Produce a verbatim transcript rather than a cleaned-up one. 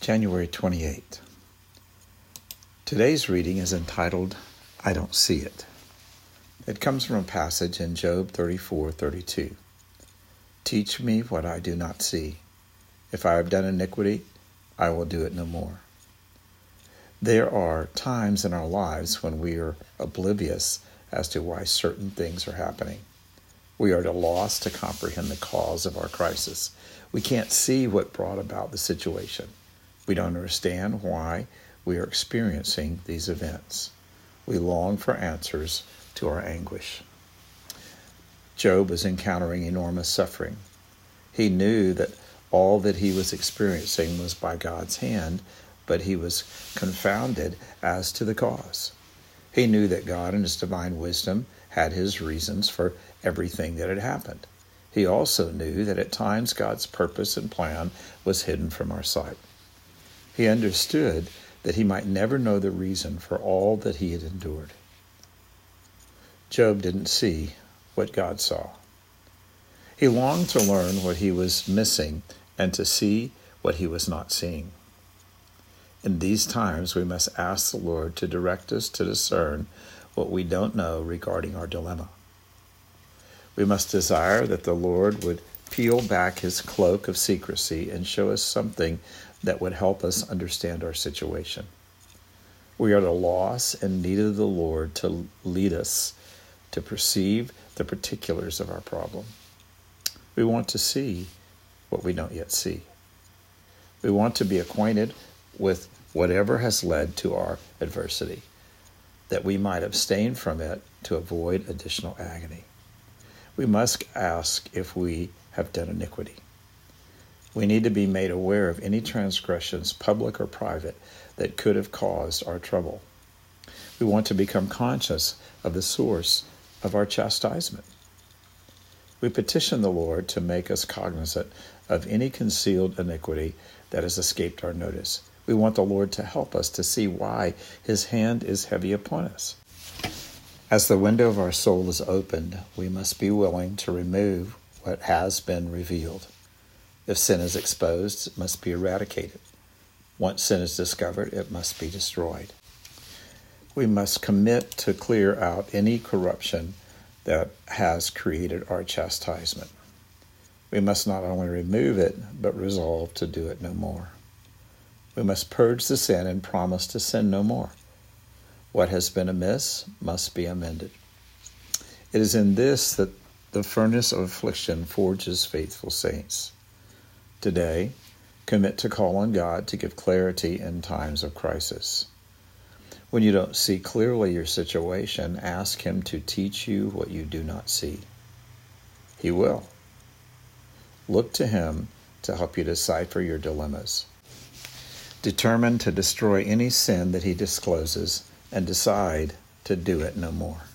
January twenty-eighth. Today's reading is entitled, I Don't See It. It comes from a passage in Job thirty-four thirty-two. Teach me what I do not see. If I have done iniquity, I will do it no more. There are times in our lives when we are oblivious as to why certain things are happening. We are at a loss to comprehend the cause of our crisis. We can't see what brought about the situation. We don't understand why we are experiencing these events. We long for answers to our anguish. Job was encountering enormous suffering. He knew that all that he was experiencing was by God's hand, but he was confounded as to the cause. He knew that God in his divine wisdom had his reasons for everything that had happened. He also knew that at times God's purpose and plan was hidden from our sight. He understood that he might never know the reason for all that he had endured. Job didn't see what God saw. He longed to learn what he was missing and to see what he was not seeing. In these times, we must ask the Lord to direct us to discern what we don't know regarding our dilemma. We must desire that the Lord would peel back his cloak of secrecy and show us something that would help us understand our situation. We are at a loss and need of the Lord to lead us to perceive the particulars of our problem. We want to see what we don't yet see. We want to be acquainted with whatever has led to our adversity, that we might abstain from it to avoid additional agony. We must ask if we have done iniquity. We need to be made aware of any transgressions, public or private, that could have caused our trouble. We want to become conscious of the source of our chastisement. We petition the Lord to make us cognizant of any concealed iniquity that has escaped our notice. We want the Lord to help us to see why his hand is heavy upon us. As the window of our soul is opened, we must be willing to remove what has been revealed. If sin is exposed, it must be eradicated. Once sin is discovered, it must be destroyed. We must commit to clear out any corruption that has created our chastisement. We must not only remove it, but resolve to do it no more. We must purge the sin and promise to sin no more. What has been amiss must be amended. It is in this that the furnace of affliction forges faithful saints. Today, commit to call on God to give clarity in times of crisis. When you don't see clearly your situation, ask him to teach you what you do not see. He will. Look to him to help you decipher your dilemmas. Determine to destroy any sin that he discloses and decide to do it no more.